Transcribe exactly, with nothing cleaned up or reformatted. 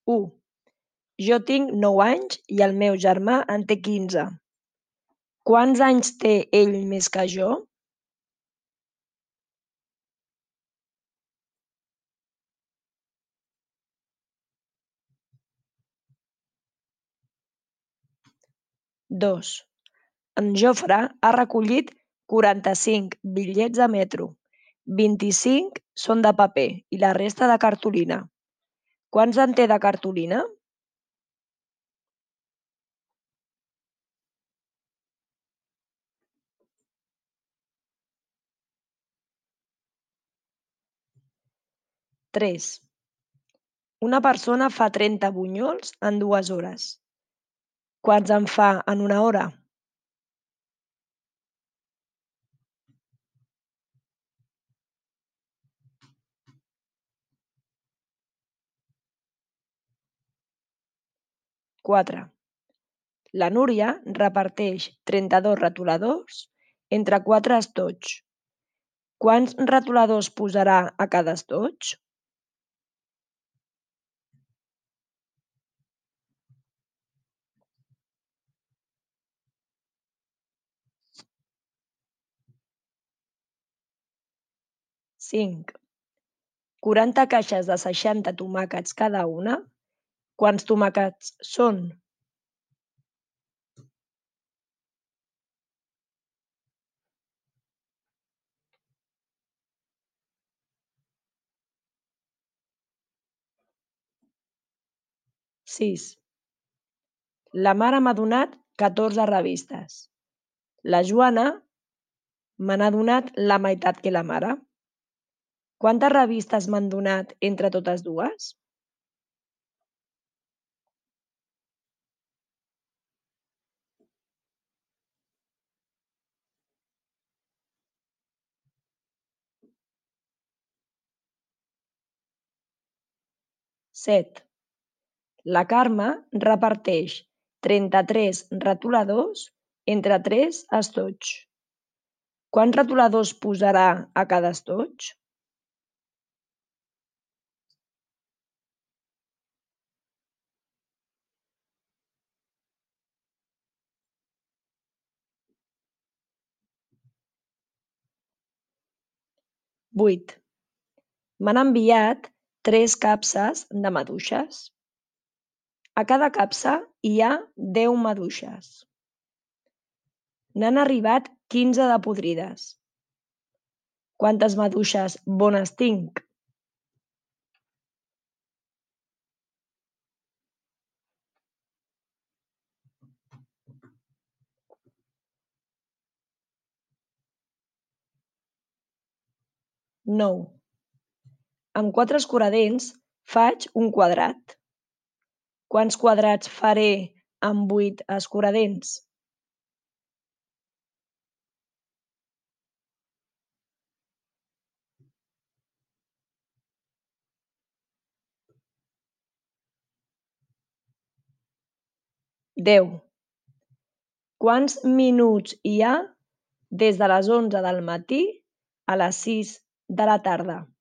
u. Jo tinc nou anys i el meu germà en té quinze. Quants anys té ell més que jo? dos. En Jofre ha recollit quaranta-cinc bitllets de metro. vint-i-cinc són de paper i la resta de cartolina. Quants en té de cartolina? tres. Una persona fa trenta bunyols en dues hores. Quants en fa en una hora? quatre. La Núria reparteix trenta-dos retoladors entre quatre estoigs. Quants retoladors posarà a cada estoig? cinc. quaranta caixes de seixanta tomàquets cada una. Quants tomàquets són? sis. La mare m'ha donat catorze revistes. La Joana me n'ha donat la meitat que la mare. Quantes revistes m'han donat entre totes dues? set. La Carme reparteix trenta-tres retoladors entre tres estoigs. Quants retoladors posarà a cada estoig? vuit. M'han enviat tres capses de maduixes. A cada capsa hi ha deu maduixes. N'han arribat quinze de podrides. Quantes maduixes bones tinc? nou. Amb quatre escuradents faig un quadrat. Quants quadrats faré amb vuit escuradents? deu. Quants minuts hi ha des de les onze del matí a les sis de la tarda?